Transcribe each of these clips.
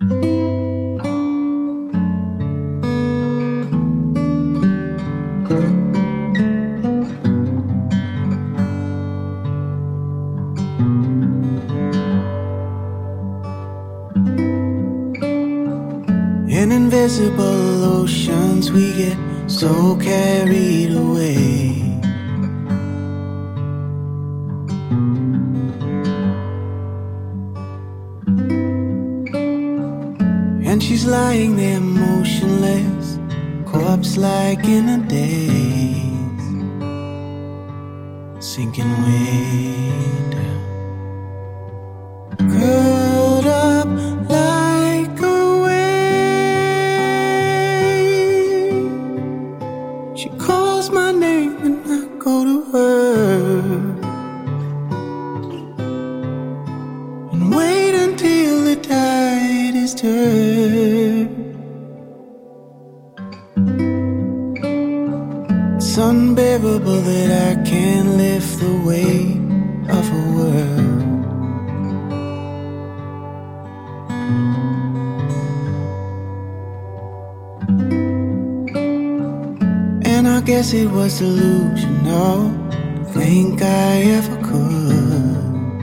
In invisible oceans we get so carried away. And she's lying there motionless, corpse-like in a daze, sinking way down, curled up like a wave. She calls my name and I go to her, and wait until the tide is turned. It's unbearable that I can't lift the weight of a word. And I guess it was delusional to think I ever could.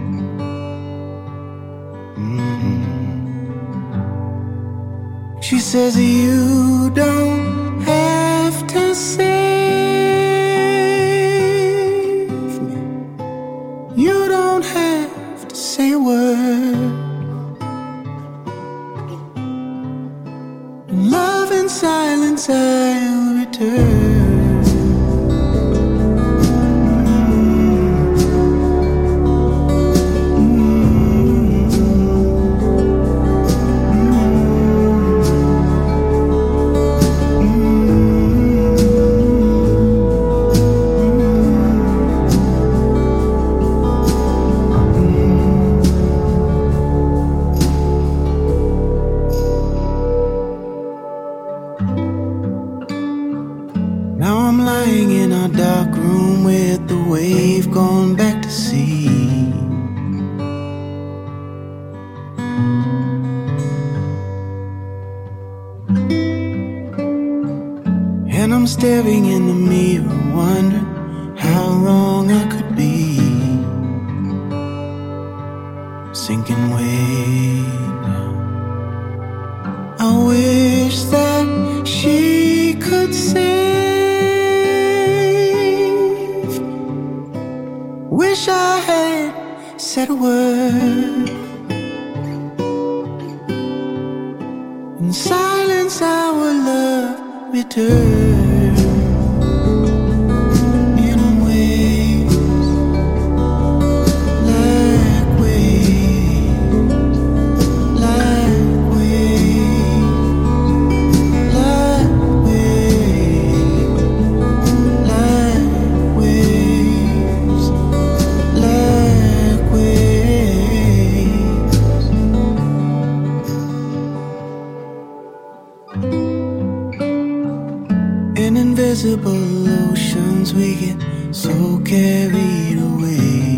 She says you don't have to save me, you don't have to say a word. In love and silence I'll return. Now I'm lying in a dark room with the wave gone back to sea. And I'm staring in the mirror, wondering how wrong I could be, sinking way down. I wish that she could save. Wish I had said a word. In silence our love returned. In waves, like waves, like waves, like waves, like waves, like waves. In invisible oceans we get so carried away.